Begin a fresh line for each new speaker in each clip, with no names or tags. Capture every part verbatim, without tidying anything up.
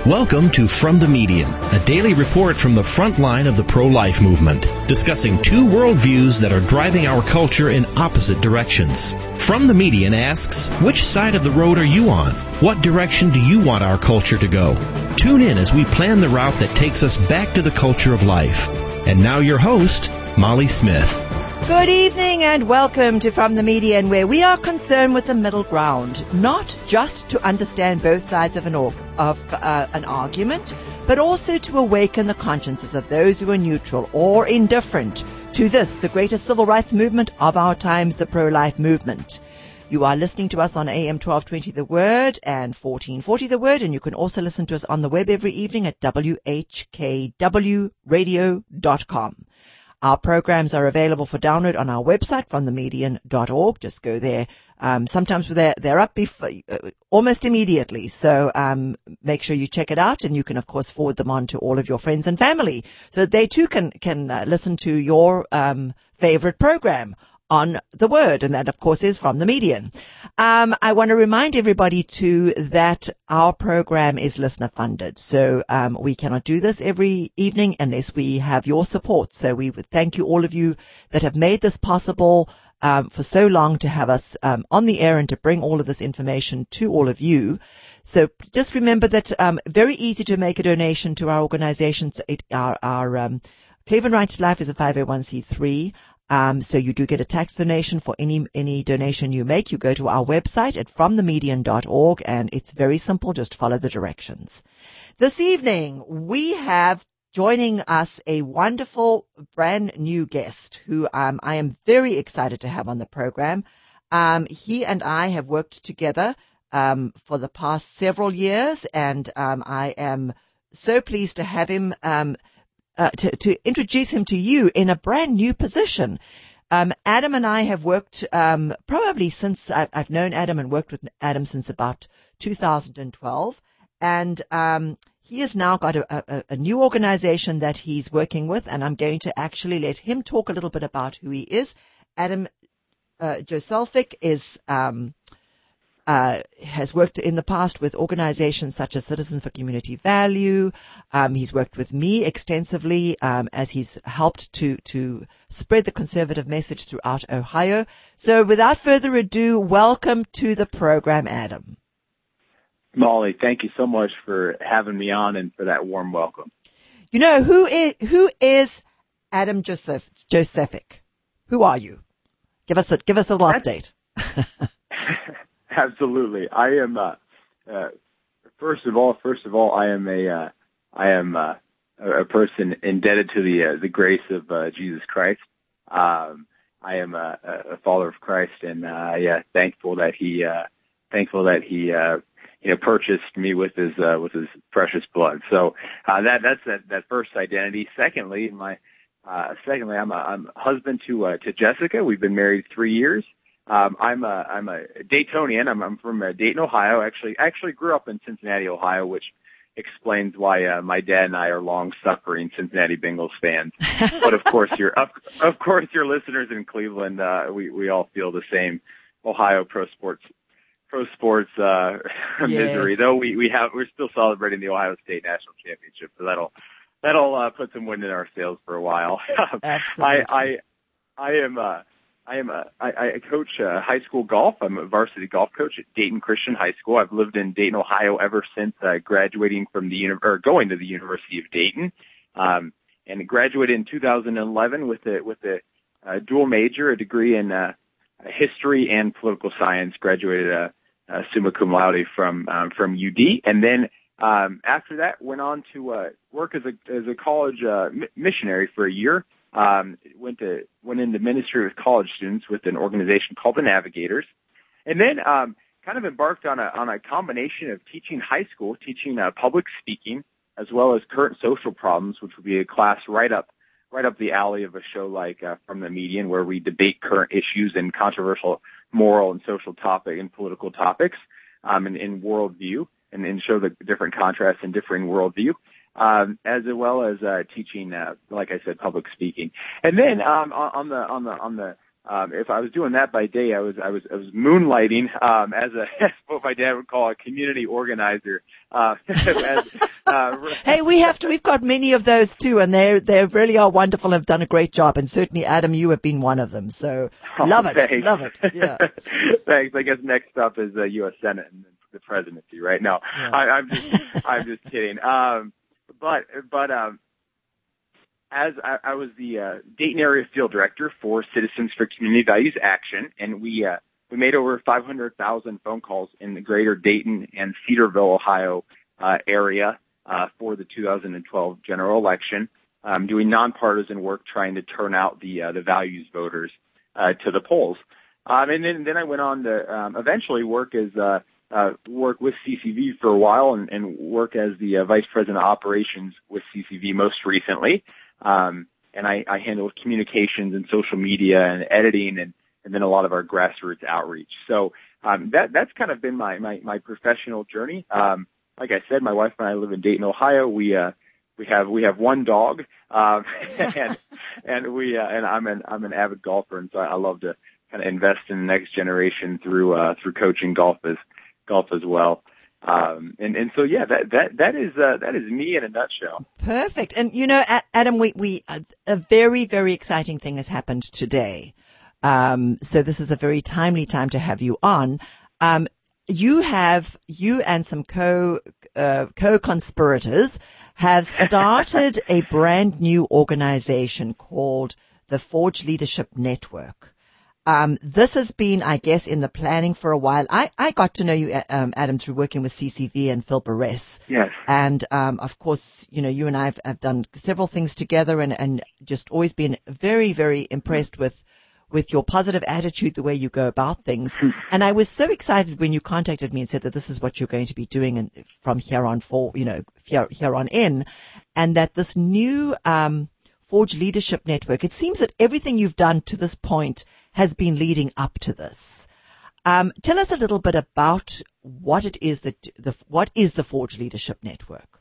Welcome to From the Median, a daily report from the front line of the pro-life movement, discussing two worldviews that are driving our culture in opposite directions. From the Median asks, which side of the road are you on? What direction do you want our culture to go? Tune in as we plan the route that takes us back to the culture of life. And now your host, Molly Smith.
Good evening and welcome to From the Median, where we are concerned with the middle ground, not just to understand both sides of an, org- of, uh, an argument, but also to awaken the consciences of those who are neutral or indifferent to this, the greatest civil rights movement of our times, the pro-life movement. You are listening to us on A M twelve twenty The Word and fourteen forty The Word, and you can also listen to us on the web every evening at w h k w radio dot com. Our programs are available for download on our website, from the median dot org. Just go there. Um, sometimes they're, they're up before, uh, almost immediately. So um, make sure you check it out, and you can, of course, forward them on to all of your friends and family so that they, too, can can uh, listen to your um, favorite program on the Word, and that, of course, is From the Median. Um, I want to remind everybody, too, that our program is listener-funded, so um, we cannot do this every evening unless we have your support. So we would thank you, all of you that have made this possible um, for so long, to have us um, on the air and to bring all of this information to all of you. So just remember that um, very easy to make a donation to our organizations. It, our our um, Cleveland Right to Life is a five oh one c three. Um, so you do get a tax donation for any, any donation you make. You go to our website at from the median dot org, and it's very simple. Just follow the directions. This evening, we have joining us a wonderful brand new guest who, um, I am very excited to have on the program. Um, he and I have worked together, um, for the past several years, and, um, I am so pleased to have him, um, Uh, to, to introduce him to you in a brand new position. Um, Adam and I have worked, um, probably since I've, I've known Adam and worked with Adam since about two thousand twelve. And, um, he has now got a, a, a new organization that he's working with, and I'm going to actually let him talk a little bit about who he is. Adam, uh, Joselfic is, um, Uh, has worked in the past with organizations such as Citizens for Community Value. Um, he's worked with me extensively um, as he's helped to to spread the conservative message throughout Ohio. So without further ado, welcome to the program, Adam.
Molly, thank you so much for having me on and for that warm welcome.
You know, who is who is Adam Joseph, Josefic? Who are you? Give us a give us a little update.
Absolutely. I am, uh, uh, first of all, first of all, I am a, uh, I am, uh, a person indebted to the, uh, the grace of, uh, Jesus Christ. Um, I am a, a follower of Christ, and, uh, yeah, thankful that he, uh, thankful that he, uh, you know, purchased me with his, uh, with his precious blood. So, uh, that, that's that, that first identity. Secondly, my, uh, secondly, I'm a, I'm a husband to, uh, to Jessica. We've been married three years. Um, I'm a, I'm a Daytonian. I'm, I'm from uh, Dayton, Ohio. Actually, actually grew up in Cincinnati, Ohio, which explains why, uh, my dad and I are long-suffering Cincinnati Bengals fans. But of course, your, of, of course, your listeners in Cleveland, uh, we, we all feel the same Ohio pro sports, pro sports, uh, yes. misery. Though we, we have, we're still celebrating the Ohio State National Championship. So that'll, that'll, uh, put some wind in our sails for a while.
Absolutely.
I, I, I am, uh, I am a, I, I coach uh, high school golf. I'm a varsity golf coach at Dayton Christian High School. I've lived in Dayton, Ohio ever since uh, graduating from the uni- or going to the University of Dayton, um, and graduated in two thousand eleven with a with a, a dual major, a degree in uh, history and political science. Graduated uh, uh, summa cum laude from um, from U D, and then um, after that went on to uh, work as a as a college uh, mi- missionary for a year. Um, went to, went into ministry with college students with an organization called the Navigators. And then, um, kind of embarked on a, on a combination of teaching high school, teaching, uh, public speaking, as well as current social problems, which would be a class right up, right up the alley of a show like, uh, From the Median, where we debate current issues and controversial moral and social topic and political topics, um, in, in worldview and, and show the different contrasts in differing worldview. Um, as well as uh, teaching, uh, like I said, public speaking, and then um, on the on the on the Um, if I was doing that by day, I was I was I was moonlighting um, as a what my dad would call a community organizer. Uh, as, uh,
hey, we have to. We've got many of those too, and they they really are wonderful. And have done a great job, and certainly, Adam, you have been one of them. So
oh,
love it,
thanks.
love it. Yeah.
Thanks. I guess next up is the U S Senate and the presidency. Right? No,
yeah.
I, I'm just I'm just kidding. Um, but but um. As I, I was the uh, Dayton area field director for Citizens for Community Values Action, and we uh, we made over five hundred thousand phone calls in the greater Dayton and Cedarville, Ohio uh, area uh, for the two thousand twelve general election, um, doing nonpartisan work trying to turn out the uh, the values voters uh, to the polls. Um, and then, then I went on to um, eventually work as uh, uh, work with C C V for a while, and, and work as the uh, vice president of operations with C C V most recently. Um, and I, I handle communications and social media and editing and, and then a lot of our grassroots outreach. So, um, that, that's kind of been my, my, my professional journey. Um, like I said, my wife and I live in Dayton, Ohio. We, uh, we have, we have one dog, um, and, and we, uh, and I'm an, I'm an avid golfer. And so I love to kind of invest in the next generation through, uh, through coaching golf as, golf as well. Um, and, and so, yeah, that, that, that is, uh, that is me in a nutshell.
Perfect. And, you know, Adam, we, we, a very, very exciting thing has happened today. Um, so this is a very timely time to have you on. Um, you have, you and some co, uh, co-conspirators have started a brand new organization called the Forge Leadership Network. Um, this has been, I guess, in the planning for a while. I, I got to know you, um, Adam, through working with C C V and Phil Barres.
Yes.
And, um, of course, you know, you and I have, have done several things together and, and just always been very, very impressed with, with your positive attitude, the way you go about things. And I was so excited when you contacted me and said that this is what you're going to be doing and from here on for, you know, here, here on in, and that this new, um, Forge Leadership Network, it seems that everything you've done to this point has been leading up to this. Um, tell us a little bit about what it is that the what is the Forge Leadership Network?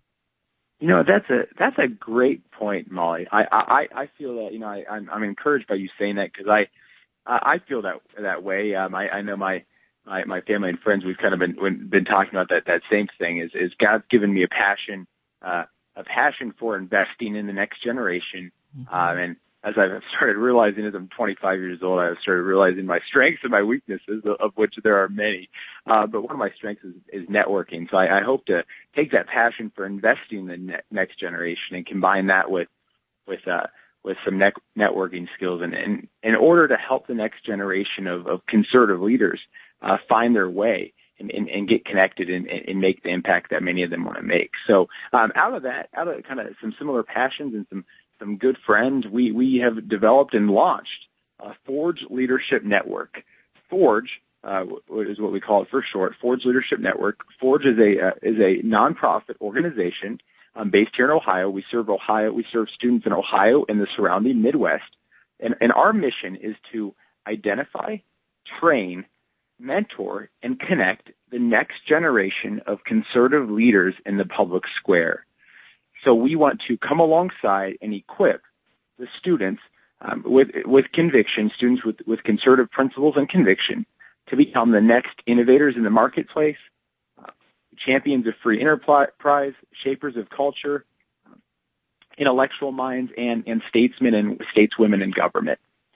You know, that's a that's a great point, Molly. I I, I feel that you know I, I'm I'm encouraged by you saying that because I I feel that that way. Um, I, I know my, my my family and friends. We've kind of been been talking about that that same thing. Is is God's given me a passion uh, a passion for investing in the next generation, mm-hmm. um, and as I've started realizing as I'm twenty-five years old, I've started realizing my strengths and my weaknesses, of which there are many. Uh, but one of my strengths is, is networking. So I, I hope to take that passion for investing in the ne- next generation and combine that with, with, uh, with some ne- networking skills and, and in order to help the next generation of, of conservative leaders, uh, find their way and, and, and get connected and, and make the impact that many of them want to make. So, um, out of that, out of kind of some similar passions and some, some good friends, we, we have developed and launched a Forge Leadership Network. Forge, uh, is what we call it for short, Forge Leadership Network. Forge is a, uh, is a nonprofit organization, um, based here in Ohio. We serve Ohio, we serve students in Ohio and the surrounding Midwest. And, and our mission is to identify, train, mentor, and connect the next generation of conservative leaders in the public square. So we want to come alongside and equip the students um, with with conviction, students with, with conservative principles and conviction, to become the next innovators in the marketplace, uh, champions of free enterprise, shapers of culture, uh, intellectual minds, and, and statesmen and stateswomen in government.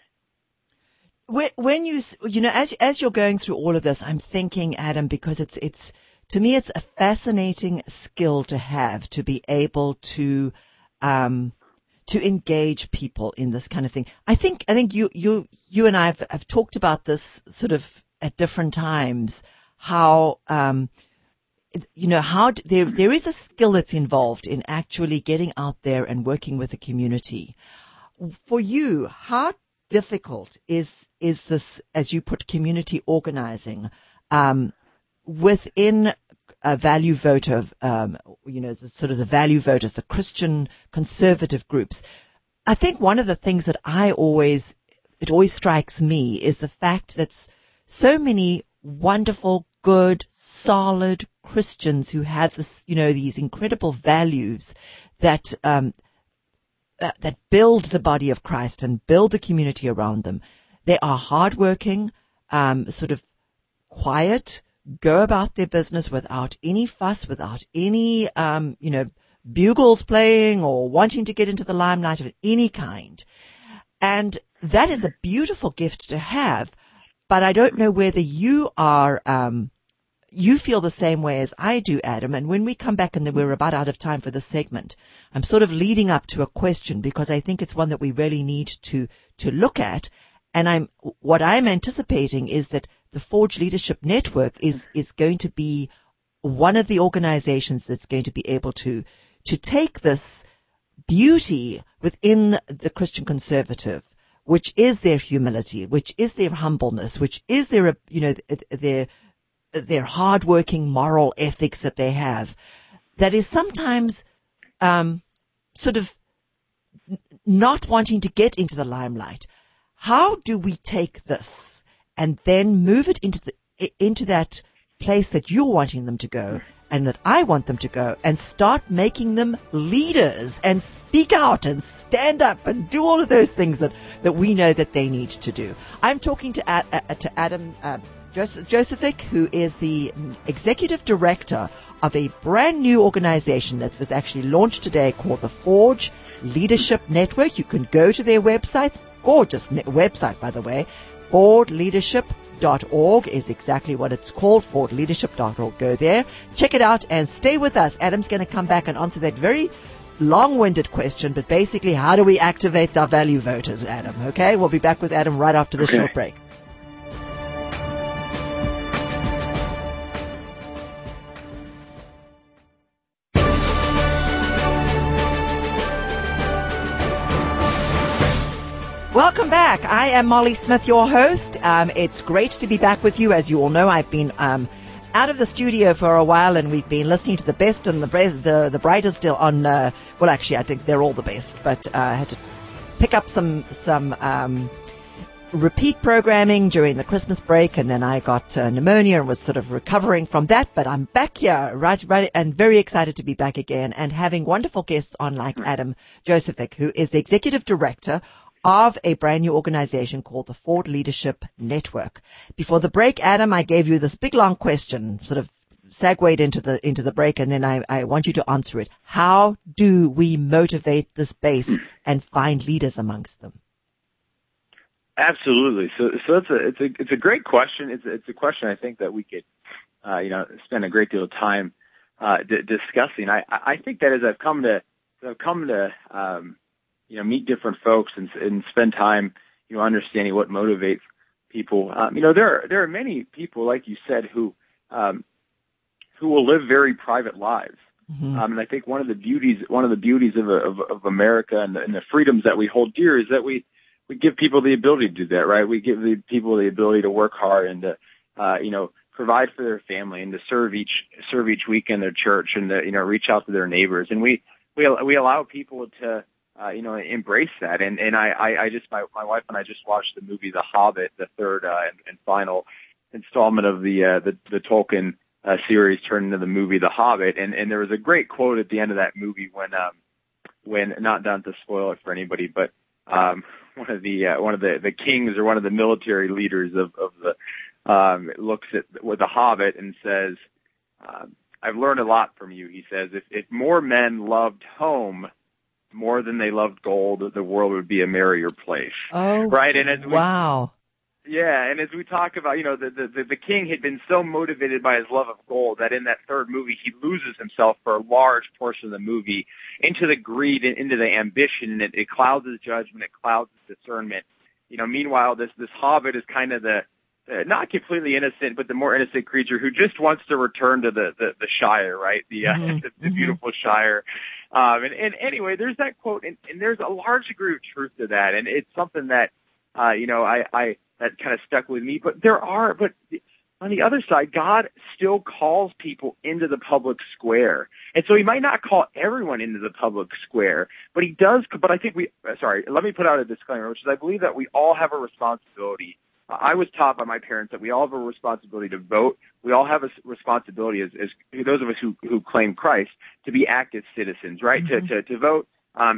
When you, you know, as as you're going through all of this, I'm thinking, Adam, because it's it's. To me, it's a fascinating skill to have, to be able to, um, to engage people in this kind of thing. I think, I think you, you, you and I have, have talked about this sort of at different times, how, um, you know, how there, there is a skill that's involved in actually getting out there and working with the community. For you, how difficult is, is this, as you put, community organizing, um, within a value voter, um, you know, the, sort of the value voters, the Christian conservative groups? I think one of the things that I always, it always strikes me is the fact that so many wonderful, good, solid Christians who have this, you know, these incredible values that, um, uh, that build the body of Christ and build the community around them. They are hardworking, um, sort of quiet, go about their business without any fuss, without any, um, you know, bugles playing or wanting to get into the limelight of any kind. And that is a beautiful gift to have. But I don't know whether you are, um, you feel the same way as I do, Adam. And when we come back, and then we're about out of time for this segment, I'm sort of leading up to a question because I think it's one that we really need to, to look at. And I'm, what I'm anticipating is that the Forge Leadership Network is, is going to be one of the organizations that's going to be able to, to take this beauty within the Christian conservative, which is their humility, which is their humbleness, which is their, you know, their, their hardworking moral ethics that they have, that is sometimes, um, sort of not wanting to get into the limelight. How do we take this and then move it into the, into that place that you're wanting them to go and that I want them to go, and start making them leaders and speak out and stand up and do all of those things that, that we know that they need to do? I'm talking to, uh, to Adam uh, Josephic, who is the executive director of a brand new organization that was actually launched today called the Forge Leadership Network. You can go to their websites, gorgeous website, by the way. Forge Leadership dot org is exactly what it's called, Forge Leadership dot org. Go there, check it out, and stay with us. Adam's going to come back and answer that very long-winded question, but basically, how do we activate our value voters, Adam? Okay, we'll be back with Adam right after this okay. short break. Welcome back. I am Molly Smith, your host. Um, it's great to be back with you. As you all know, I've been um, out of the studio for a while, and we've been listening to the best and the the, the brightest on. Uh, well, actually, I think they're all the best, but uh, I had to pick up some some um, repeat programming during the Christmas break, and then I got uh, pneumonia and was sort of recovering from that. But I'm back here, right, right, and very excited to be back again and having wonderful guests on, like Adam Josephic, who is the executive director of a brand new organization called the Forge Leadership Network. Before the break, Adam, I gave you this big long question, sort of segued into the into the break, and then I, I want you to answer it. How do we motivate this base and find leaders amongst them?
Absolutely. So, so it's a it's a it's a great question. It's a, it's a question I think that we could, uh, you know, spend a great deal of time uh, d- discussing. I I think that as I've come to I've come to um, you know, meet different folks and, and spend time, you know, understanding what motivates people. Um, you know, there are, there are many people, like you said, who, um, who will live very private lives. Mm-hmm. Um, and I think one of the beauties, one of the beauties of, of, of America and the, and the freedoms that we hold dear is that we, we give people the ability to do that, right? We give the people the ability to work hard and to, uh, you know, provide for their family and to serve each, serve each week in their church and to, you know, reach out to their neighbors. And we, we, we allow people to, Uh, you know, embrace that. And, and I, I, I just, my, my wife and I just watched the movie The Hobbit, the third, uh, and, and final installment of the, uh, the, the Tolkien, uh, series turned into the movie The Hobbit. And, and there was a great quote at the end of that movie when, um, when, not done to spoil it for anybody, but, um, one of the, uh, one of the, the kings or one of the military leaders of, of the, um, looks at with The Hobbit and says, um, I've learned a lot from you. He says, if, if more men loved home more than they loved gold, the world would be a merrier place.
Oh,
right. And as we,
wow.
Yeah. And as we talk about, you know, the, the, the king had been so motivated by his love of gold that in that third movie, he loses himself for a large portion of the movie into the greed and into the ambition, and it, it clouds his judgment. It clouds his discernment. You know, meanwhile, this, this hobbit is kind of the, Uh, not completely innocent, but the more innocent creature who just wants to return to the, the, the Shire, right? The, uh, mm-hmm. the, the beautiful Shire. Um, and, and anyway, there's that quote, and, and there's a large degree of truth to that. And it's something that, uh, you know, I, I, that kind of stuck with me. But there are, but on the other side, God still calls people into the public square. And so he might not call everyone into the public square, but he does, but I think we, sorry, let me put out a disclaimer, which is I believe that we all have a responsibility. I was taught by my parents that we all have a responsibility to vote. We all have a responsibility as, as those of us who, who claim Christ to be active citizens, right? Mm-hmm. To, to, to vote, um, to,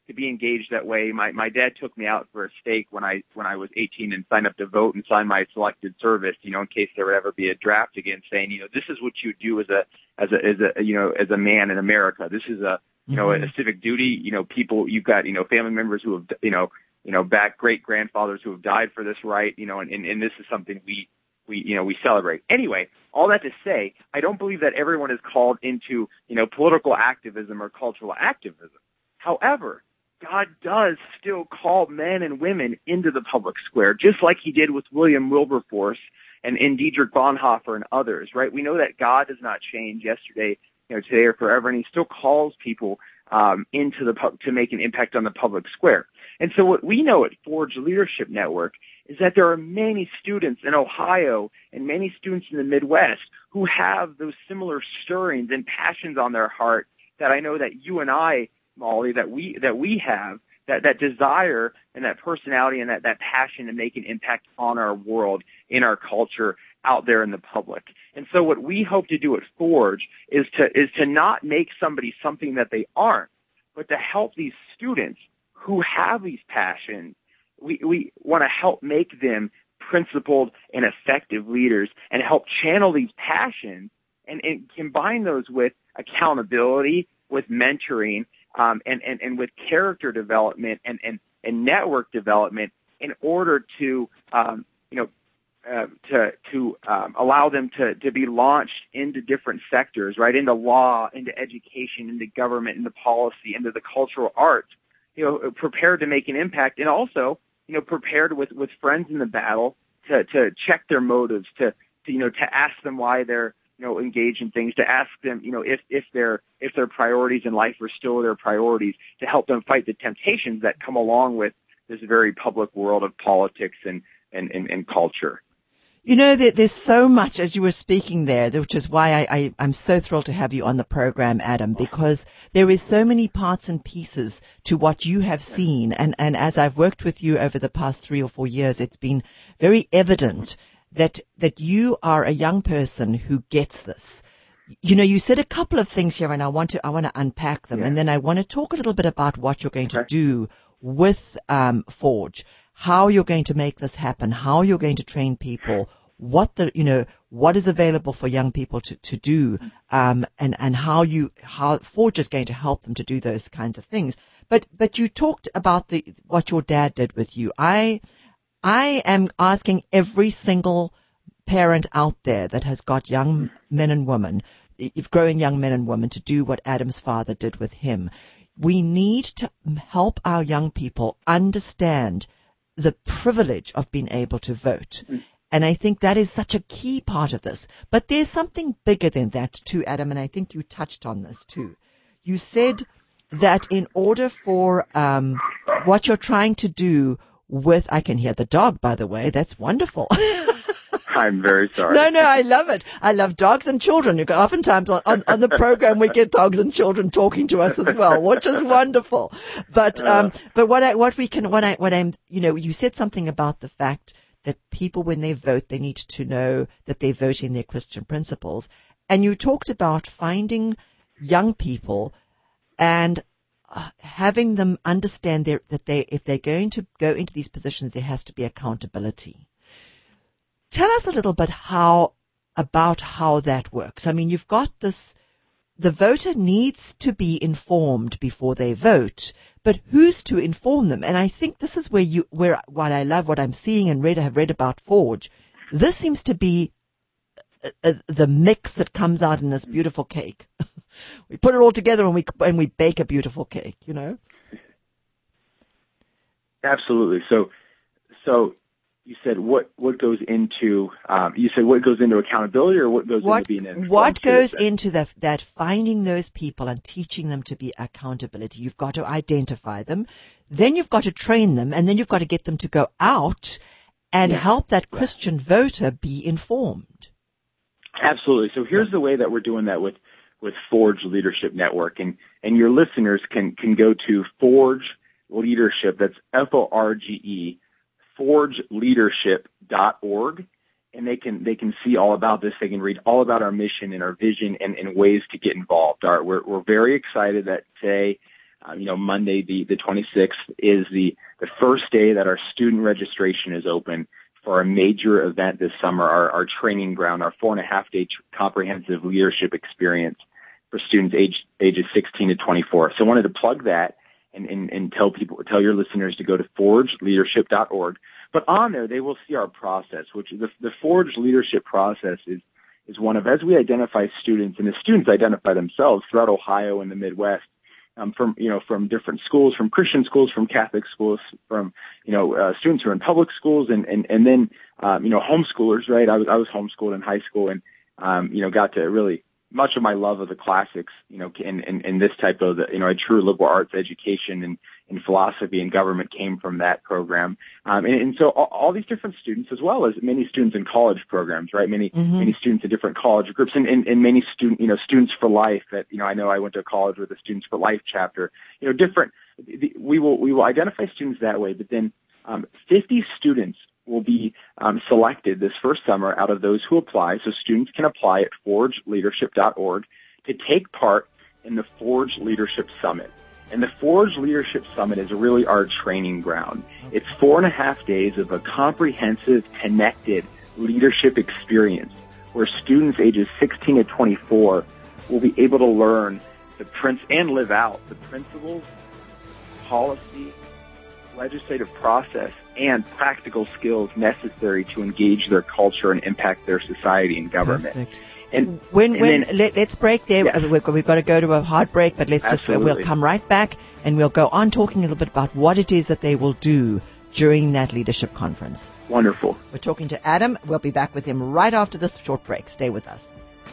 to be engaged that way. My my dad took me out for a steak when I when I was eighteen and signed up to vote and signed my selected service, you know, in case there would ever be a draft again, saying, you know, this is what you do as a as a as a you know as a man in America. This is a you know mm-hmm. a civic duty. You know, people you've got you know family members who have you know you know back great grandfathers who have died for this right. You know, and and, and this is something we. We, you know, we celebrate. Anyway, all that to say, I don't believe that everyone is called into, you know, political activism or cultural activism. However, God does still call men and women into the public square, just like he did with William Wilberforce and, and Dietrich Bonhoeffer and others, right? We know that God does not change yesterday, you know, today or forever, and he still calls people um, into the pub- to make an impact on the public square. And so what we know at Forge Leadership Network is that there are many students in Ohio and many students in the Midwest who have those similar stirrings and passions on their heart that I know that you and I, Molly, that we that we have, that, that desire and that personality and that, that passion to make an impact on our world, in our culture, out there in the public. And so what we hope to do at Forge is to is to not make somebody something that they aren't, but to help these students who have these passions. We, we want to help make them principled and effective leaders and help channel these passions and, and combine those with accountability, with mentoring, um, and, and, and with character development and, and, and network development in order to, um, you know, uh, to, to, um, allow them to, to be launched into different sectors, right? Into law, into education, into government, into policy, into the cultural arts, you know, prepared to make an impact, and also, you know, prepared with, with friends in the battle to, to check their motives, to, to, you know, to ask them why they're, you know, engaged in things, to ask them, you know, if, if their, if their priorities in life are still their priorities, to help them fight the temptations that come along with this very public world of politics and, and, and, and culture.
You know, there, there's so much, as you were speaking there, which is why I, I, I'm so thrilled to have you on the program, Adam, because there is so many parts and pieces to what you have seen. And, and as I've worked with you over the past three or four years, it's been very evident that, that you are a young person who gets this. You know, you said a couple of things here, and I want to, I want to unpack them. Yeah. And then I want to talk a little bit about what you're going okay. to do with, um, Forge. How you're going to make this happen, how you're going to train people, what the, you know, what is available for young people to, to do, um, and, and how you, how Forge is going to help them to do those kinds of things. But, but you talked about the, what your dad did with you. I, I am asking every single parent out there that has got young men and women, growing young men and women, to do what Adam's father did with him. We need to help our young people understand the privilege of being able to vote. And I think that is such a key part of this. But there's something bigger than that too, Adam, and I think you touched on this too. You said that in order for um what you're trying to do with, I can hear the dog, by the way, that's wonderful.
I'm very sorry.
No, no, I love it. I love dogs and children. You oftentimes on, on, on the program we get dogs and children talking to us as well, which is wonderful. But um, but what I what we can what I what I'm you know you said something about the fact that people, when they vote, they need to know that they're voting their Christian principles, and you talked about finding young people and uh, having them understand their, that they if they're going to go into these positions, there has to be accountability. Tell us a little bit how, about how that works. I mean, you've got this, the voter needs to be informed before they vote, but who's to inform them? And I think this is where you, where, what I love, what I'm seeing and read, have read about Forge. This seems to be uh, uh, the mix that comes out in this beautiful cake. We put it all together and we, and we bake a beautiful cake, you know?
Absolutely. So, so, You said what, what goes into, um, you said what goes into accountability or what goes
what,
into being informed?
What goes into the, that finding those people and teaching them to be accountability? You've got to identify them. Then you've got to train them, and then you've got to get them to go out and yeah. help that Christian yeah. voter be informed.
Absolutely. So here's yeah. the way that we're doing that with, with Forge Leadership Network. And, and your listeners can, can go to Forge Leadership. That's F O R G E. forge leadership dot org, and they can they can see all about this. They can read all about our mission and our vision and, and ways to get involved. All right, we're we're very excited that today Um, you know, Monday, the, the twenty-sixth, is the, the first day that our student registration is open for a major event this summer, our, our training ground, our four and a half day tr- comprehensive leadership experience for students age, ages sixteen to twenty-four. So I wanted to plug that and, and, and tell people, tell your listeners to go to forge leadership dot org. But on there, they will see our process, which the, the Forge leadership process is, is one of, as we identify students, and the students identify themselves throughout Ohio and the Midwest, um, from, you know, from different schools, from Christian schools, from Catholic schools, from, you know, uh, students who are in public schools, and, and, and then, um, you know, homeschoolers, right? I was, I was homeschooled in high school, and, um, you know, got to really, much of my love of the classics, you know, and, and, and this type of, you know, a true liberal arts education and, and philosophy and government came from that program. Um, and, and so all, all these different students, as well as many students in college programs, right? Many, mm-hmm. many students in different college groups, and, and, and many student, you know, students for life that, you know, I know I went to college with a Students for Life chapter, you know, different, we will, we will identify students that way, but then, um, fifty students will be um, selected this first summer out of those who apply. So students can apply at forge leadership dot org to take part in the Forge Leadership Summit. And the Forge Leadership Summit is really our training ground. It's four and a half days of a comprehensive, connected leadership experience where students ages sixteen to twenty-four will be able to learn the prince and live out the principles, policy, legislative process, and practical skills necessary to engage their culture and impact their society and government.
Perfect. And when, and when then, let, let's break there. Yes. We've, we've got to go to a hard break, but let's Absolutely. just, we'll come right back and we'll go on talking a little bit about what it is that they will do during that leadership conference.
Wonderful.
We're talking to Adam. We'll be back with him right after this short break. Stay with us.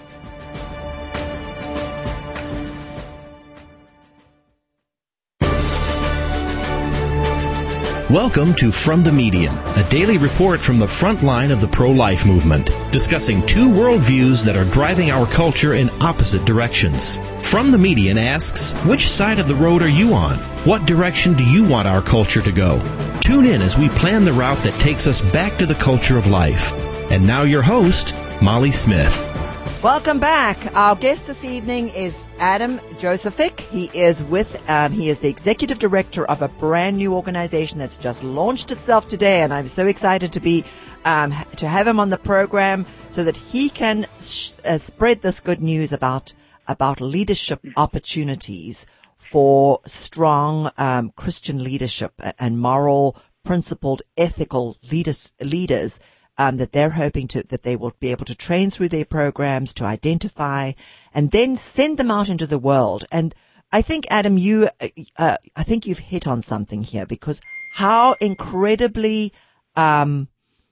Welcome to From the Median, a daily report from the front line of the pro-life movement, discussing two worldviews that are driving our culture in opposite directions. From the Median asks, which side of the road are you on? What direction do you want our culture to go? Tune in as we plan the route that takes us back to the culture of life. And now your host, Molly Smith.
Welcome back. Our guest this evening is Adam Josephic. He is with, um, he is the executive director of a brand new organization that's just launched itself today, and I'm so excited to be, um, to have him on the program so that he can sh- uh, spread this good news about about leadership opportunities for strong um, Christian leadership and moral, principled, ethical leaders. leaders Um, that they're hoping to, that they will be able to train through their programs to identify and then send them out into the world. And I think, Adam, you, uh, I think you've hit on something here, because how incredibly, um,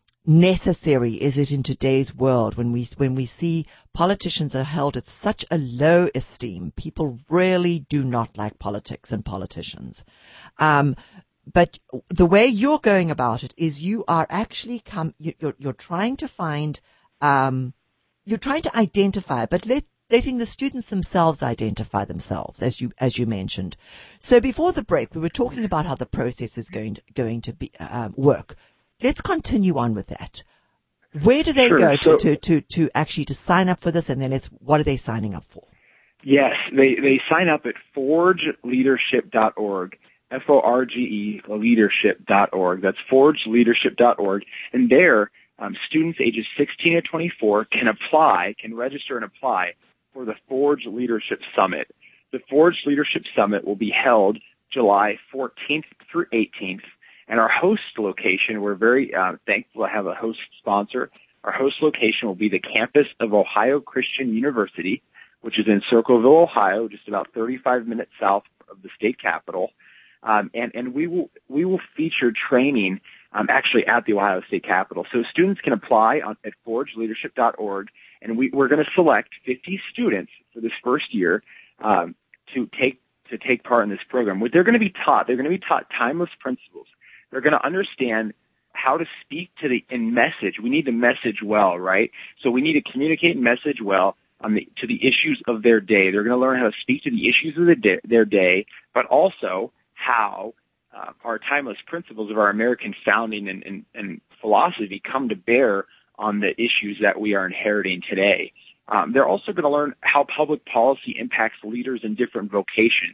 necessary is it in today's world when we, when we see politicians are held at such a low esteem. People really do not like politics and politicians. Um, But the way you're going about it is you are actually come, you're, you're trying to find, um, you're trying to identify, but let, letting the students themselves identify themselves, as you, as you mentioned. So before the break, we were talking about how the process is going to, going to be, um, work. Let's continue on with that. Where do they
sure.
go
so,
to, to, to, to actually to sign up for this? And then it's, what are they signing up for?
Yes, they, they sign up at forge leadership dot org. F O R G E leadership dot org. That's forge leadership dot org. And there, um, students ages sixteen to twenty-four can apply, can register and apply for the Forge Leadership Summit. The Forge Leadership Summit will be held July fourteenth through eighteenth. And our host location, we're very uh, thankful to have a host sponsor. Our host location will be the campus of Ohio Christian University, which is in Circleville, Ohio, just about thirty-five minutes south of the state capital. Um, and, and we will, we will feature training, um, actually at the Ohio State Capitol. So students can apply on, at forge leadership dot org, and we, we're going to select fifty students for this first year, um, to take, to take part in this program. What they're going to be taught, they're going to be taught timeless principles. They're going to understand how to speak to the, in message. We need to message well, right? So we need to communicate and message well on the, to the issues of their day. They're going to learn how to speak to the issues of the day, their day, but also how uh, our timeless principles of our American founding and, and, and philosophy come to bear on the issues that we are inheriting today. Um, they're also going to learn how public policy impacts leaders in different vocations.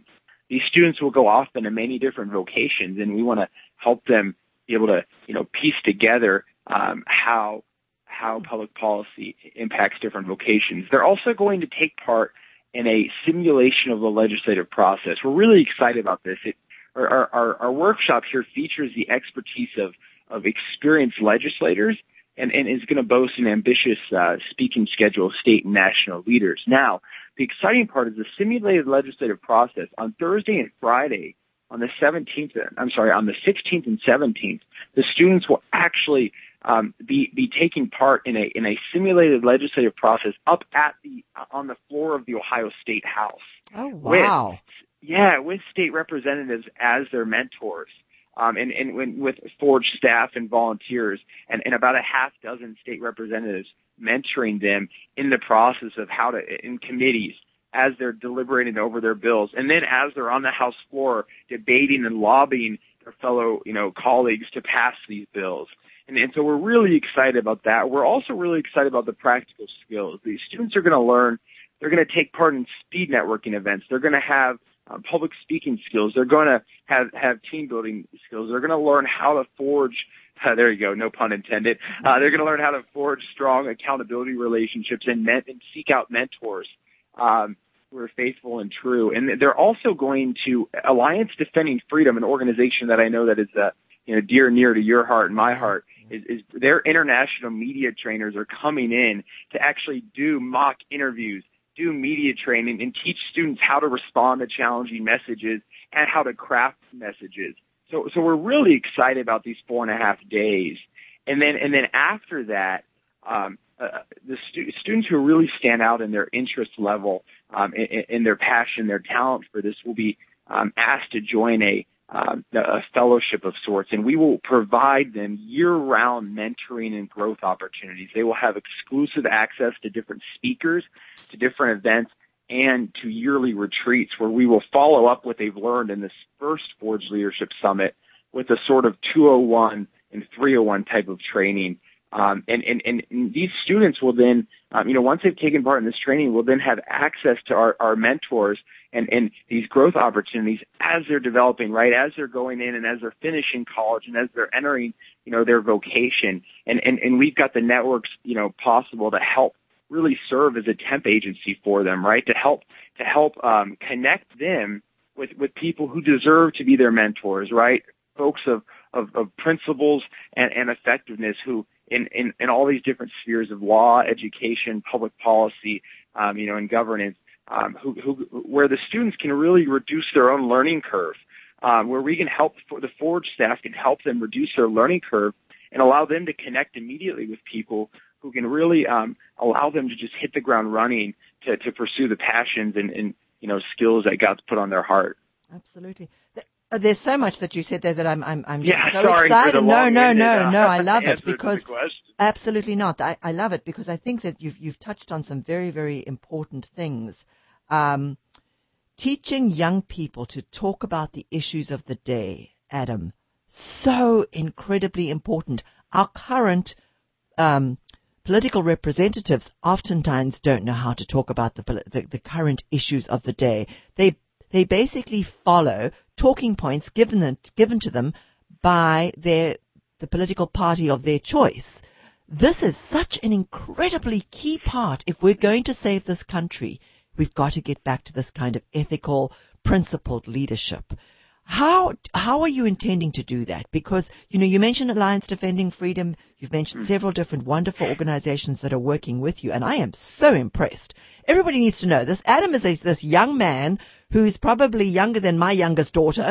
these students will go off into many different vocations, and we want to help them be able to, you know, piece together um, how how public policy impacts different vocations. They're also going to take part in a simulation of the legislative process. We're really excited about this. It, our, our, our workshop here features the expertise of, of experienced legislators and, and is going to boast an ambitious uh, speaking schedule of state and national leaders. Now, the exciting part is the simulated legislative process on Thursday and Friday, on the seventeenth, I'm sorry, on the sixteenth and seventeenth, the students will actually um, be be taking part in a in a simulated legislative process up at the on the floor of the Ohio State House.
Oh wow!
With, yeah, with state representatives as their mentors, um, and and when, with Forge staff and volunteers, and, and about a half dozen state representatives mentoring them in the process of how to in committees, as they're deliberating over their bills, and then as they're on the House floor debating and lobbying their fellow, you know, colleagues to pass these bills. And, and so we're really excited about that. We're also really excited about the practical skills. These students are going to learn, they're going to take part in speed networking events. They're going to have um, public speaking skills. They're going to have, have team building skills. They're going to learn how to forge Uh, there you go, no pun intended. Uh, they're going to learn how to forge strong accountability relationships and, men- and seek out mentors um, who are faithful and true. And they're also going to Alliance Defending Freedom, an organization that I know that is uh, you know dear and near to your heart and my heart. Is, is their international media trainers are coming in to actually do mock interviews, do media training, and teach students how to respond to challenging messages and how to craft messages. So, so we're really excited about these four and a half days, and then and then after that, um, uh, the stu- students who really stand out in their interest level, um, in, in their passion, their talent for this, will be um, asked to join a, um, a fellowship of sorts, and we will provide them year-round mentoring and growth opportunities. They will have exclusive access to different speakers, to different events, and to yearly retreats where we will follow up what they've learned in this first Forge Leadership Summit with a sort of two oh one and three oh one type of training. Um, and, and, and these students will then, um, you know, once they've taken part in this training, will then have access to our, our mentors and, and these growth opportunities as they're developing, right, as they're going in and as they're finishing college and as they're entering, you know, their vocation. And, and, and we've got the networks, you know, possible to help really serve as a temp agency for them, right? To help to help um, connect them with, with people who deserve to be their mentors, right? Folks of of, of principles and, and effectiveness who in, in, in all these different spheres of law, education, public policy, um, you know, and governance, um, who, who where the students can really reduce their own learning curve, um, where we can help for the Forge staff can help them reduce their learning curve and allow them to connect immediately with people who can really um, allow them to just hit the ground running to, to pursue the passions and, and, you know, skills that God's put on their heart.
Absolutely. There's so much that you said there that I'm I'm, I'm just
yeah,
so
sorry
excited.
For the
no, no, no,
uh,
no. I love it
because
because absolutely not. I, I love it because I think that you've you've touched on some very, very important things. Um, teaching young people to talk about the issues of the day, Adam, so incredibly important. Our current um, political representatives oftentimes don't know how to talk about the, the the current issues of the day. They they basically follow talking points given them, given to them by their the political party of their choice. This is such an incredibly key part. If we're going to save this country, we've got to get back to this kind of ethical, principled leadership. How how are you intending to do that? Because, you know, you mentioned Alliance Defending Freedom. You've mentioned several different wonderful organizations that are working with you, and I am so impressed. Everybody needs to know this. Adam is a, this young man who's probably younger than my youngest daughter.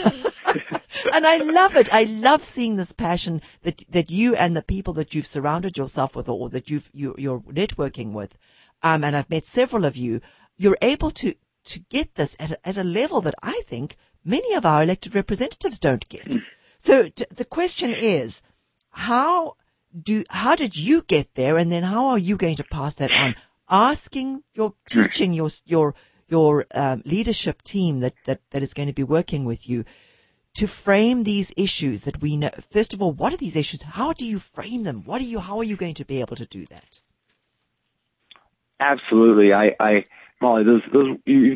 And I love it. I love seeing this passion that that you and the people that you've surrounded yourself with, or that you've you, you're networking with. Um, and I've met several of you. You're able to to get this at a, at a level that I think many of our elected representatives don't get. So t- the question is, how do how did you get there, and then how are you going to pass that on? Asking your teaching your your your um, leadership team that, that that is going to be working with you to frame these issues that we know. First of all, what are these issues? How do you frame them? What are you? How are you going to be able to do that?
Absolutely, I, I Molly, those those you've got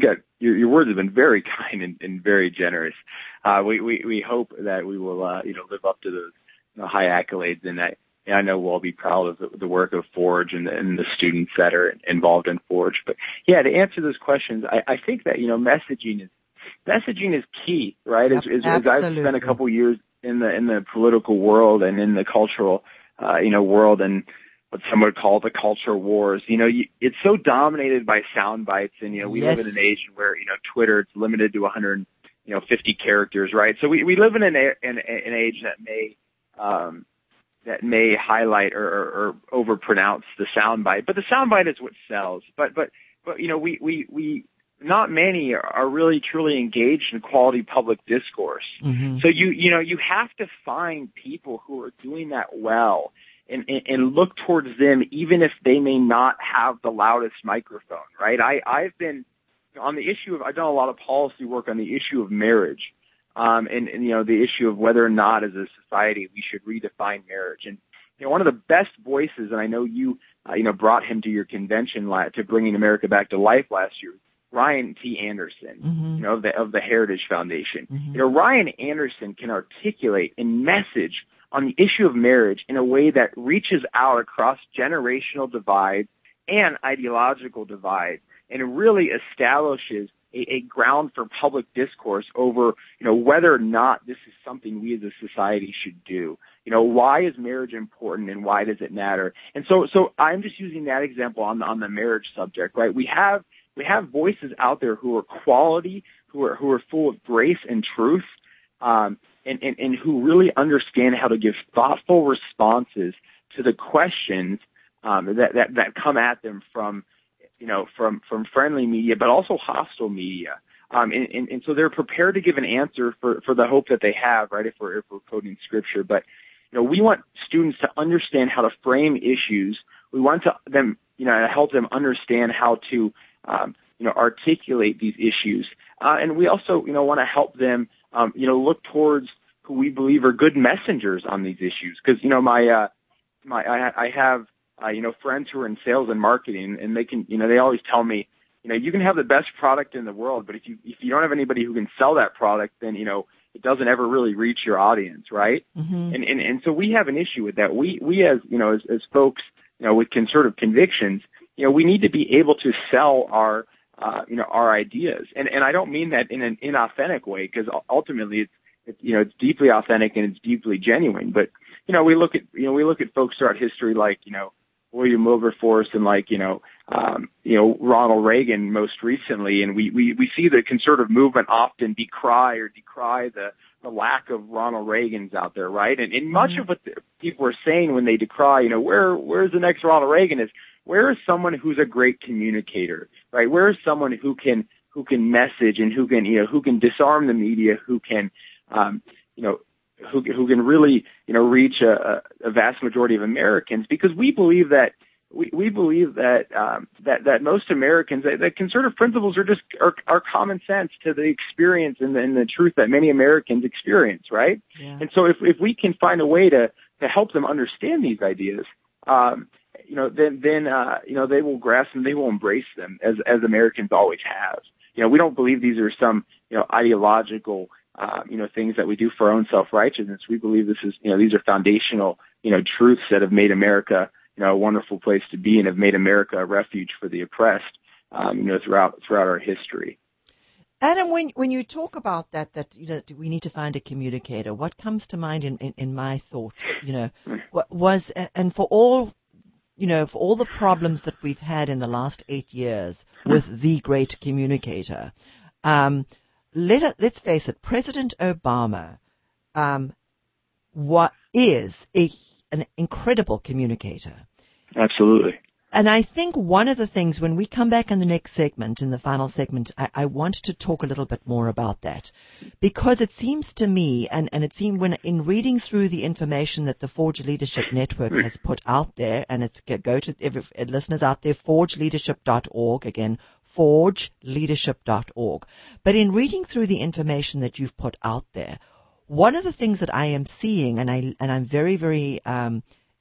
your, your words have been very kind and, and very generous. Uh, we, we, we hope that we will, uh, you know, live up to those you know, high accolades, and that, and I know we'll all be proud of the, the work of Forge and the, and the students that are involved in Forge. But yeah, to answer those questions, I, I think that, you know, messaging is, messaging is key, right? As, as, as I've spent a couple years in the, in the political world and in the cultural, uh, you know, world and what some would call the culture wars, you know, you, it's so dominated by sound bites, and, you know, we yes. live in an age where, you know, Twitter, it's limited to one hundred, you know, fifty characters, right? So we, we live in an, an, an age that may, um, that may highlight or, or, or overpronounce the soundbite, but the soundbite is what sells. But, but, but, you know, we, we, we, not many are really truly engaged in quality public discourse. Mm-hmm. So you, you know, you have to find people who are doing that well and, and, and look towards them, even if they may not have the loudest microphone, right? I, I've been on the issue of, I've done a lot of policy work on the issue of marriage. Um, and, and, you know, the issue of whether or not as a society we should redefine marriage. And, you know, one of the best voices, and I know you, uh, you know, brought him to your convention la- to Bringing America Back to Life last year, Ryan T. Anderson, mm-hmm. you know, of the, of the Heritage Foundation. Mm-hmm. You know, Ryan Anderson can articulate and message on the issue of marriage in a way that reaches out across generational divides and ideological divides, and really establishes A, a ground for public discourse over, you know, whether or not this is something we as a society should do. You know, why is marriage important and why does it matter? And so, so I'm just using that example on the, on the marriage subject, right? We have, we have voices out there who are quality, who are, who are full of grace and truth, um, and, and, and who really understand how to give thoughtful responses to the questions, um, that, that, that come at them from, you know, from, from friendly media, but also hostile media. Um, and, and, and so they're prepared to give an answer for, for the hope that they have, right, if we're, if we're quoting scripture. But, you know, we want students to understand how to frame issues. We want to them, you know, to help them understand how to, um, you know, articulate these issues. Uh, and we also, you know, want to help them, um, you know, look towards who we believe are good messengers on these issues. Cause, you know, my, uh, my, I, I have, Uh, you know, friends who are in sales and marketing, and they can, you know, they always tell me, you know, you can have the best product in the world, but if you, if you don't have anybody who can sell that product, then, you know, it doesn't ever really reach your audience, right? Mm-hmm. And, and, and so we have an issue with that. We, we as, you know, as, as folks, you know, with conservative convictions, you know, we need to be able to sell our, uh, you know, our ideas. And, and I don't mean that in an inauthentic way, because ultimately it's, it's, you know, it's deeply authentic and it's deeply genuine. But, you know, we look at, you know, we look at folks throughout history like, you know, William Wilberforce and like, you know, um, you know, Ronald Reagan most recently. And we, we, we see the conservative movement often decry or decry the, the lack of Ronald Reagans out there, right? And, and much mm-hmm. of what the people are saying when they decry, you know, where, where's the next Ronald Reagan is, where is someone who's a great communicator, right? Where is someone who can, who can message and who can, you know, who can disarm the media, who can, um, you know, who, who can really, you know, reach a, a vast majority of Americans, because we believe that we, we believe that um, that that most Americans, that, that conservative principles are just are, are common sense to the experience and the, and the truth that many Americans experience, right? Yeah. And so if if we can find a way to to help them understand these ideas, um, you know, then then uh, you know they will grasp them, they will embrace them as as Americans always have. You know, we don't believe these are some you know ideological Uh, you know, things that we do for our own self-righteousness. We believe this is, you know, these are foundational, you know, truths that have made America, you know, a wonderful place to be and have made America a refuge for the oppressed, um, you know, throughout, throughout our history.
Adam, when, when you talk about that, that, you know, we need to find a communicator, what comes to mind in, in, in my thought, you know, was, and for all, you know, for all the problems that we've had in the last eight years with the great communicator, um, Let it, let's face it, President Obama um, what is a, an incredible communicator.
Absolutely.
And I think one of the things, when we come back in the next segment, in the final segment, I, I want to talk a little bit more about that. Because it seems to me, and, and it seemed when in reading through the information that the Forge Leadership Network has put out there, and it's go to every, listeners out there, forge leadership dot org, again, forge leadership dot org. But in reading through the information that you've put out there, one of the things that I am seeing, and I and I'm very, very um,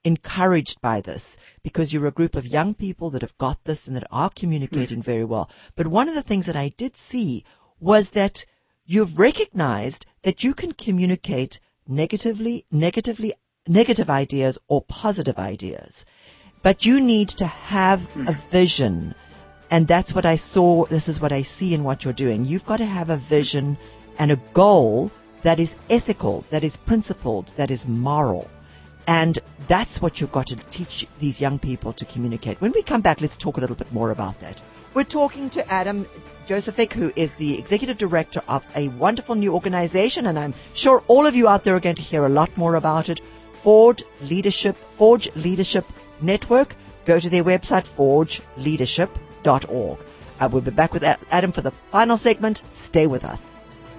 encouraged by this because you're a group of young people that have got this and that are communicating mm-hmm. very well. But one of the things that I did see was that you've recognized that you can communicate negatively, negatively, negative ideas or positive ideas. But you need to have mm-hmm. a vision. And that's what I saw. This is what I see in what you're doing. You've got to have a vision and a goal that is ethical, that is principled, that is moral. And that's what you've got to teach these young people to communicate. When we come back, let's talk a little bit more about that. We're talking to Adam Josephyk, who is the executive director of a wonderful new organization, and I'm sure all of you out there are going to hear a lot more about it. Forge Leadership, Forge Leadership Network. Go to their website, forge leadership dot org. Uh, we'll be back with Adam for the final segment. Stay with us.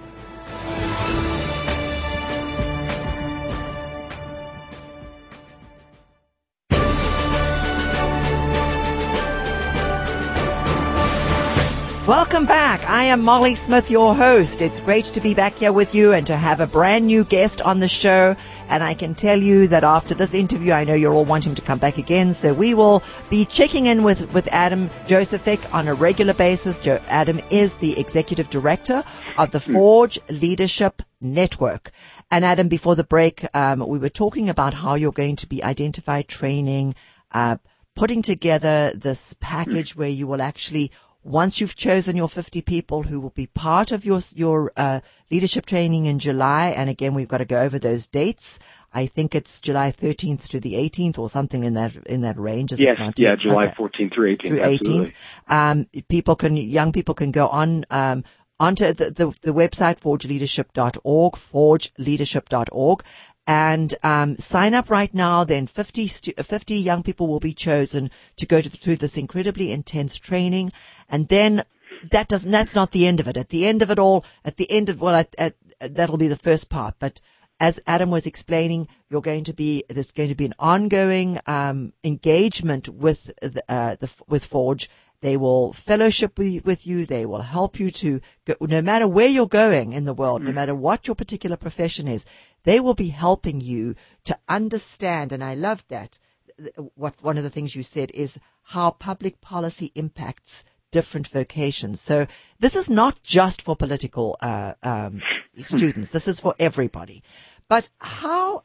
Welcome back. I am Molly Smith, your host. It's great to be back here with you and to have a brand new guest on the show. And I can tell you that after this interview, I know you're all wanting to come back again. So we will be checking in with, with Adam Josephyk on a regular basis. Jo- Adam is the executive director of the Forge Leadership Network. And Adam, before the break, um, we were talking about how you're going to be identified training, uh, putting together this package where you will actually, once you've chosen your fifty people who will be part of your your uh, leadership training in July, and again we've got to go over those dates. I think it's July thirteenth to the eighteenth or something in that in that range. Is
yes,
it
yeah, July okay. fourteenth through eighteenth.
Through eighteenth, um, people can young people can go on um, onto the, the the website forge leadership dot org, forge leadership dot org. And um, sign up right now. Then fifty, stu- fifty young people will be chosen to go to, through this incredibly intense training. And then that doesn't. That's not the end of it. At the end of it all, at the end of well, at, at, that'll be the first part. But as Adam was explaining, you're going to be there's going to be an ongoing um, engagement with the, uh, the with Forge. They will fellowship with you. They will help you to go, no matter where you're going in the world, mm-hmm. no matter what your particular profession is, they will be helping you to understand. And I love that. What one of the things you said is how public policy impacts different vocations. So this is not just for political uh, um, students. This is for everybody. But how?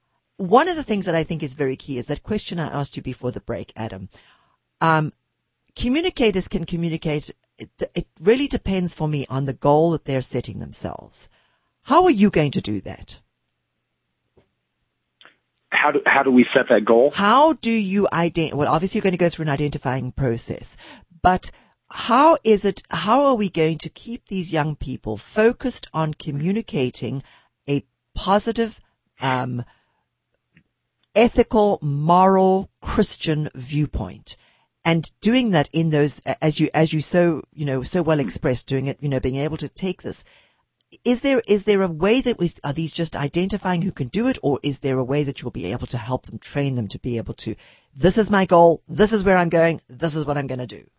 One of the things that I think is very key is that question I asked you before the break, Adam. Um, Communicators can communicate. It, it really depends for me on the goal that they're setting themselves. How are you going to do that?
How do, how do we set that goal?
How do you identify? Well, obviously you're going to go through an identifying process, but how is it, how are we going to keep these young people focused on communicating a positive, um, ethical, moral, Christian viewpoint? And doing that in those, as you, as you so, you know, so well expressed, doing it, you know, being able to take this. Is there, is there a way that we, are these just identifying who can do it, or is there a way that you'll be able to help them, train them to be able to, this is my goal, this is where I'm going, this is what I'm going to do?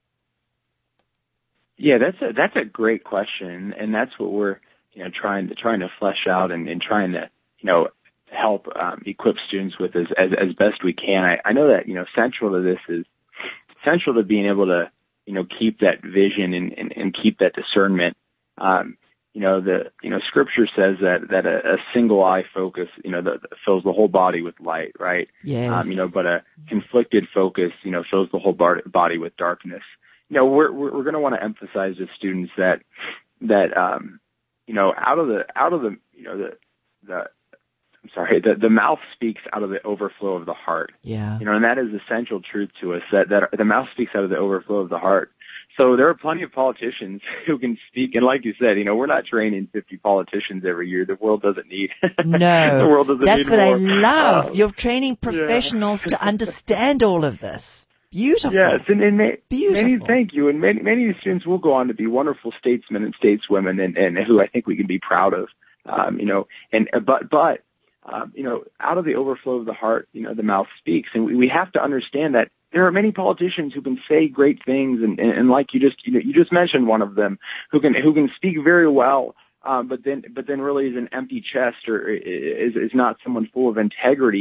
Yeah, that's a, that's a great question. And that's what we're, you know, trying to, trying to flesh out and, and trying to, you know, help um, equip students with as, as, as best we can. I, I know that, you know, central to this is, essential to being able to, you know, keep that vision and, and, and keep that discernment. Um, you know, the, you know, scripture says that, that a, a single eye focus, you know, the, the fills the whole body with light, right?
Yes.
Um, you know, but a conflicted focus, you know, fills the whole bar- body with darkness. You know, we're, we're, we're going to want to emphasize to students that, that, um, you know, out of the, out of the, you know, the, the, I'm sorry, the, the mouth speaks out of the overflow of the heart.
Yeah.
You know, and that is essential truth to us, that, that the mouth speaks out of the overflow of the heart. So there are plenty of politicians who can speak. And like you said, you know, we're not training fifty politicians every year. The world doesn't need.
No.
The world doesn't
That's
need
what
more.
I love.
Um,
You're training professionals
yeah.
to understand all of this. Beautiful.
Yes. And, and may,
Beautiful.
many, thank you. And many, many of these students will go on to be wonderful statesmen and stateswomen and, and who I think we can be proud of. Um, you know, and, but, but, Um, you know, out of the overflow of the heart, you know, the mouth speaks. And we, we have to understand that there are many politicians who can say great things. And, and, and like you just, you know, you just mentioned one of them who can, who can speak very well. Um, but then, but then really is an empty chest or is, is not someone full of integrity.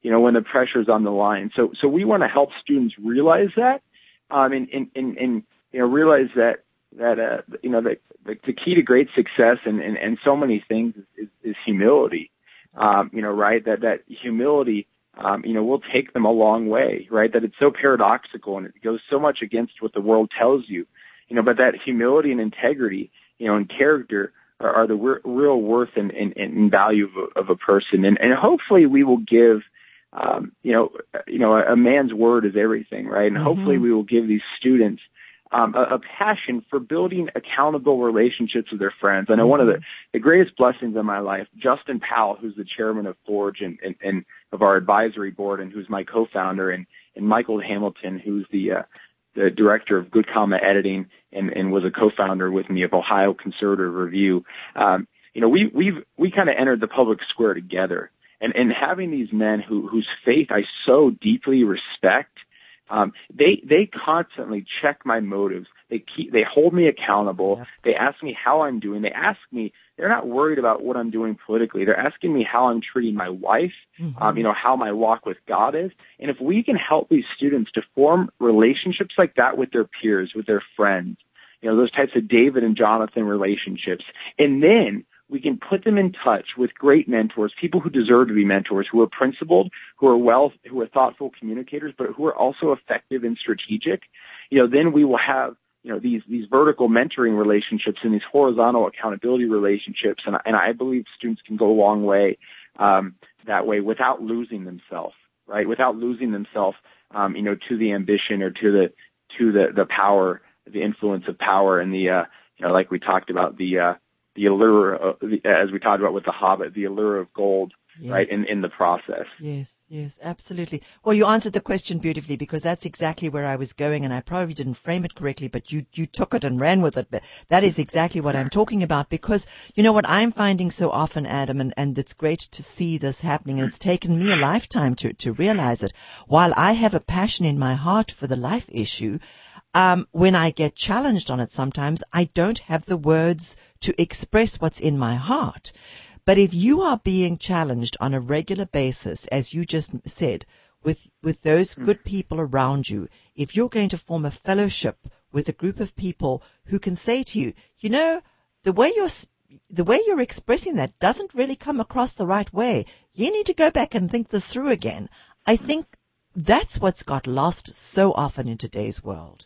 you know, when the pressure's on the line. So, so we want to help students realize that, um, and, and, and, and you know, realize that, that, uh, you know, that the, the key to great success and, and, and so many things is, is, is humility. Um, you know, right? That, that humility, um, you know, will take them a long way, right? That it's so paradoxical and it goes so much against what the world tells you, you know, but that humility and integrity, you know, and character are, are the re- real worth and, and, and value of a, of a person. And, and hopefully we will give, um, you know, you know, a, a man's word is everything, right? And mm-hmm. hopefully we will give these students Um, a, a passion for building accountable relationships with their friends. I know mm-hmm. one of the, the greatest blessings in my life, Justin Powell, who's the chairman of Forge and, and, and of our advisory board and who's my co-founder, and, and Michael Hamilton, who's the, uh, the director of Good Comma Editing and, and was a co-founder with me of Ohio Conservative Review. Um, you know, we, we've, we kind of entered the public square together, and, and having these men who, whose faith I so deeply respect, Um, they, they constantly check my motives. They keep, they hold me accountable. Yeah. They ask me how I'm doing. They ask me, they're not worried about what I'm doing politically. They're asking me how I'm treating my wife, mm-hmm. um, you know, how my walk with God is. And if we can help these students to form relationships like that with their peers, with their friends, you know, those types of David and Jonathan relationships, and then we can put them in touch with great mentors, people who deserve to be mentors, who are principled, who are well, who are thoughtful communicators, but who are also effective and strategic. You know, then we will have, you know, these, these vertical mentoring relationships and these horizontal accountability relationships. And, and I believe students can go a long way, um, that way without losing themselves, right? Without losing themselves, um, you know, to the ambition or to the, to the, the power, the influence of power and the, uh, you know, like we talked about, the, uh, the allure, of, as we talked about with The Hobbit, the allure of gold, yes. right, in, in the process.
Yes, yes, absolutely. Well, you answered the question beautifully, because that's exactly where I was going, and I probably didn't frame it correctly, but you, you took it and ran with it. But that is exactly what I'm talking about, because, you know, what I'm finding so often, Adam, and, and it's great to see this happening, and it's taken me a lifetime to, to realize it. While I have a passion in my heart for the life issue, Um, when I get challenged on it sometimes, I don't have the words to express what's in my heart. But if you are being challenged on a regular basis, as you just said, with, with those good people around you, if you're going to form a fellowship with a group of people who can say to you, you know, the way you're, the way you're expressing that doesn't really come across the right way. You need to go back and think this through again. I think that's what's got lost so often in today's world.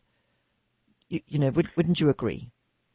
You, you know, would, wouldn't you agree?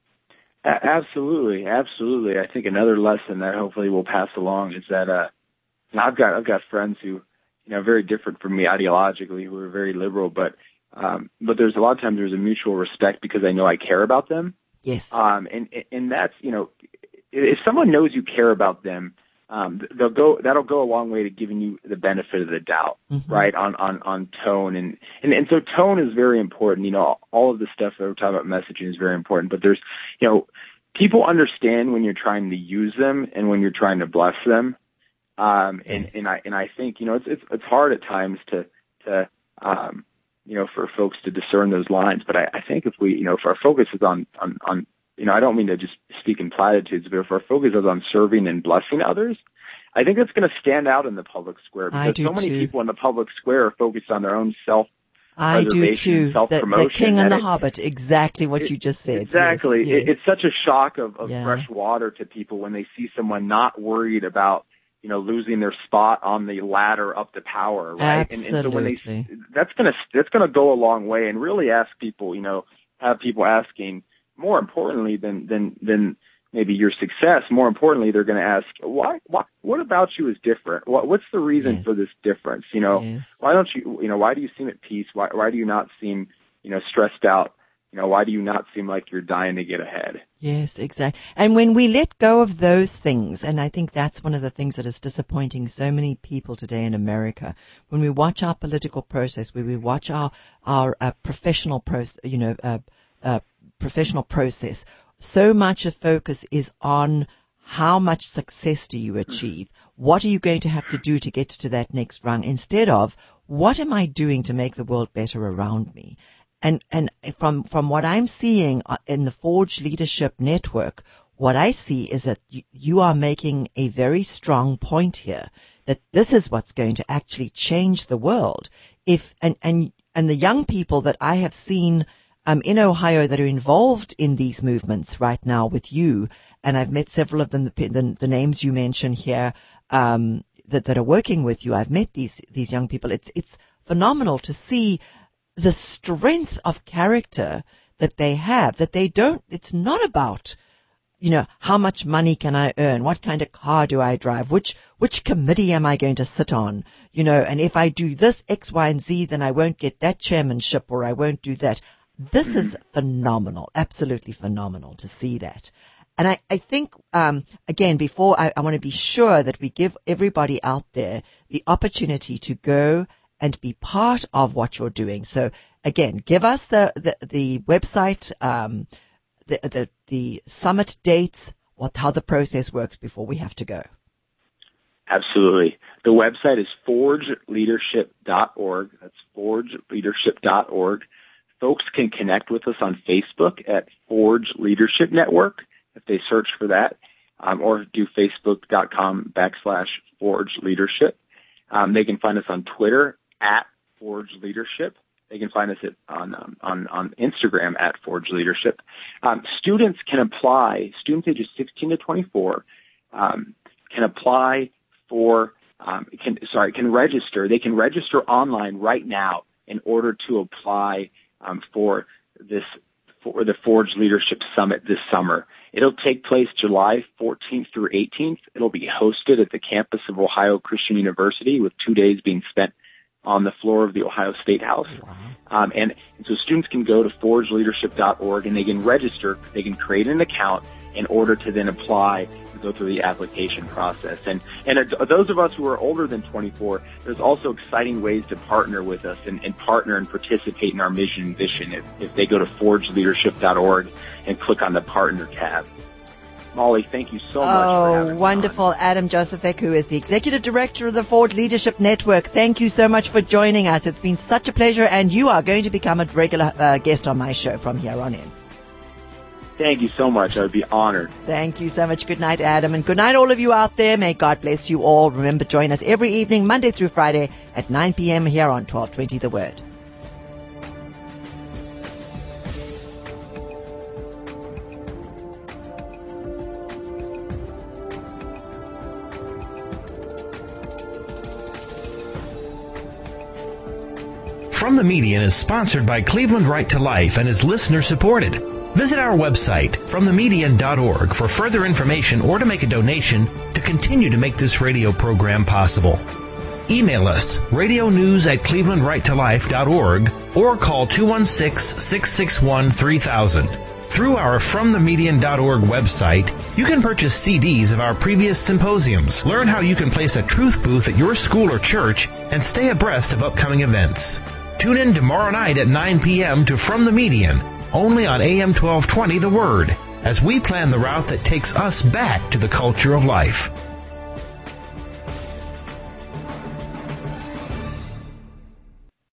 A- absolutely, absolutely. I think another lesson that hopefully we'll pass along is that uh, I've got I've got friends who, you know, very different from me ideologically, who are very liberal, but um, but there's a lot of times there's a mutual respect because I know I care about them.
Yes.
Um, and and that's, you know, if someone knows you care about them, um, they'll go, that'll go a long way to giving you the benefit of the doubt, mm-hmm. right? On, on, on tone. And, and, and so tone is very important. You know, all of the stuff that we're talking about messaging is very important, but there's, you know, people understand when you're trying to use them and when you're trying to bless them. Um, and, and I, and I think, you know, it's, it's, it's hard at times to, to, um, you know, for folks to discern those lines. But I, I think if we, you know, if our focus is on, on, on, you know, I don't mean to just speak in platitudes, but if our focus is on serving and blessing others, I think that's going to stand out in the public square, because so many
too.
people in the public square are focused on their own self.
I do too. The, the King and the
it,
Hobbit, exactly what
it,
you just said.
Exactly.
Yes, yes.
It, it's such a shock of, of
yeah.
fresh water to people when they see someone not worried about, you know, losing their spot on the ladder up to power, right?
Absolutely.
And, and so when they, that's going to, that's going to go a long way, and really ask people, you know, have people asking, more importantly than, than, than maybe your success, more importantly, they're going to ask, why, why, what about you is different? What, what's the reason
yes.
for this difference? You know,
yes.
why don't you, you know, why do you seem at peace? Why, why do you not seem, you know, stressed out? You know, why do you not seem like you're dying to get ahead?
Yes, exactly. And when we let go of those things, and I think that's one of the things that is disappointing so many people today in America, when we watch our political process, when we watch our, our uh, professional process, you know, uh, uh, professional process, so much of focus is on how much success do you achieve? What are you going to have to do to get to that next rung, instead of what am I doing to make the world better around me? And, and from, from what I'm seeing in the Forge Leadership Network, what I see is that you, you are making a very strong point here, that this is what's going to actually change the world. If, and, and, and the young people that I have seen, um, in Ohio that are involved in these movements right now with you, and I've met several of them, the, the, the names you mentioned here, um, that, that are working with you. I've met these, these young people. It's, it's phenomenal to see the strength of character that they have, that they don't, it's not about, you know, how much money can I earn? What kind of car do I drive? Which, which committee am I going to sit on? You know, and if I do this X, Y, and Z, then I won't get that chairmanship or I won't do that. This is phenomenal, absolutely phenomenal to see that. And I, I think, um, again, before I, I want to be sure that we give everybody out there the opportunity to go and be part of what you're doing. So again, give us the, the, the website, um, the, the, the summit dates, what, how the process works before we have to go.
Absolutely. The website is forge leadership dot org. That's forge leadership dot org. Folks can connect with us on Facebook at Forge Leadership Network if they search for that, um, or do facebook.com backslash Forge Leadership. Um, they can find us on Twitter at Forge Leadership. They can find us at, on, um, on on Instagram at Forge Leadership. Um, students can apply. Students ages sixteen to twenty-four um, can apply for. Um, can sorry can register. They can register online right now in order to apply um, for this for the Forge Leadership Summit this summer. It'll take place July fourteenth through eighteenth. It'll be hosted at the campus of Ohio Christian University, with two days being spent on the floor of the Ohio State House. Um, and, and so students can go to forge leadership dot org and they can register. They can create an account in order to then apply and go through the application process. And, and uh, those of us who are older than twenty-four, there's also exciting ways to partner with us and, and partner and participate in our mission and vision if, if they go to forge leadership dot org and click on the partner tab. Molly, thank you so much
oh,
for having me.
Oh, wonderful. On. Adam Josephek, who is the Executive Director of the Forge Leadership Network. Thank you so much for joining us. It's been such a pleasure, and you are going to become a regular uh, guest on my show from here on in.
Thank you so much. I would be honored.
Thank you so much. Good night, Adam. And good night, all of you out there. May God bless you all. Remember, join us every evening, Monday through Friday at nine p.m. here on twelve twenty The Word.
From the Median is sponsored by Cleveland Right to Life and is listener supported. Visit our website, from the median dot org, for further information or to make a donation to continue to make this radio program possible. Email us, radio news at cleveland right to life dot org, or call two one six, six six one, three thousand. Through our from the median dot org website, you can purchase C Ds of our previous symposiums, learn how you can place a truth booth at your school or church, and stay abreast of upcoming events. Tune in tomorrow night at nine p.m. to From the Median, only on A M twelve twenty The Word, as we plan the route that takes us back to the culture of life.